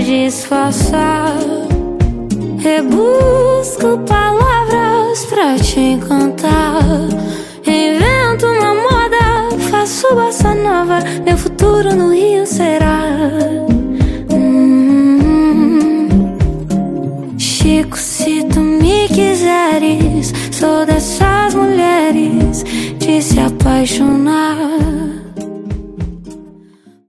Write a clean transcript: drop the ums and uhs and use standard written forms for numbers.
disfarçar. Rebusco palavras pra te encantar. Invento uma moda, faço bossa nova. Meu futuro no Rio será Chico, se tu me quiseres, sou dessas mulheres de se apaixonar.